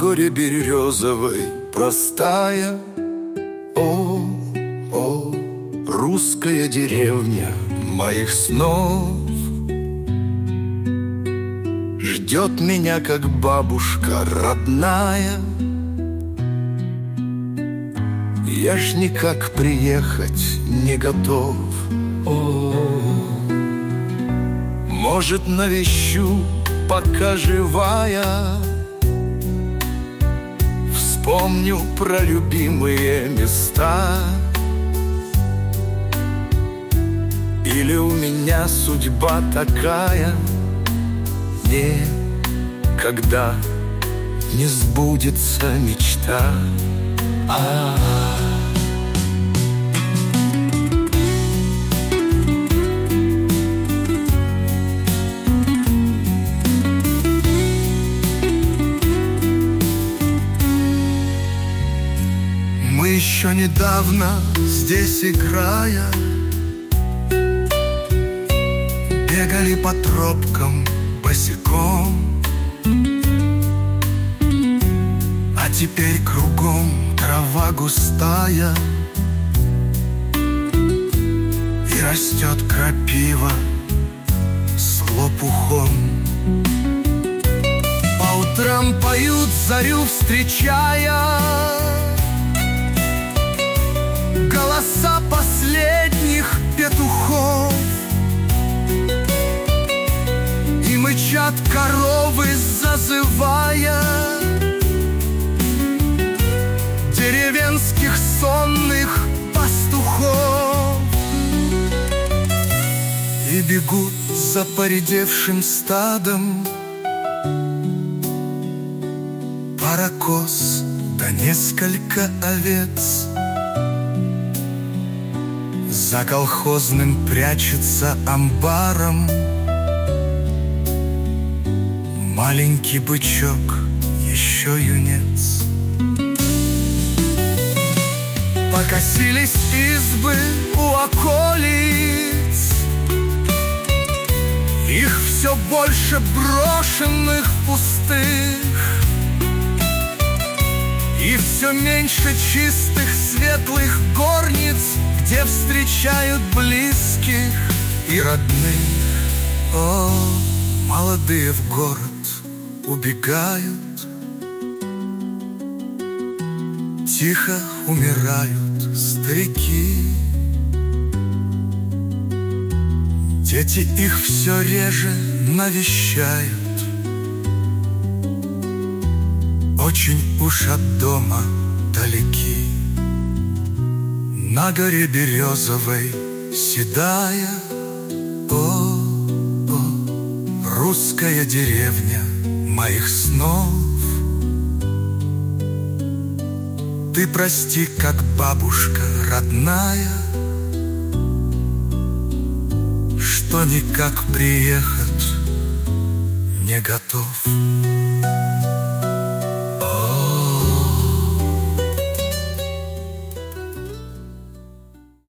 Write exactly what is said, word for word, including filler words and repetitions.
горе березовой простая. О, о, русская деревня моих снов ждет меня, как бабушка родная. Я ж никак приехать не готов. О, может, навещу, пока живая, вспомню про любимые места. Или у меня судьба такая, никогда не сбудется мечта. А-а-а. Мы еще недавно здесь играя бегали по тропкам босиком, а теперь кругом трава густая и растет крапива с лопухом. По утрам поют, зарю встречая, голоса последних петухов. И мычат коровы, зазывая деревенских сонных пастухов. И бегут за поредевшим стадом пара коз да несколько овец. За колхозным прячется амбаром маленький бычок, еще юнец. Покосились избы у околиц, их все больше брошенных, пустых, и все меньше чистых, светлых горниц, где встречают близких и родных. О, молодые в город убегают, тихо умирают старики. Дети их все реже навещают, очень уж от дома далеки. На горе березовой седая, о, о, русская деревня моих снов. Ты прости, как бабушка родная, что никак приехать не готов.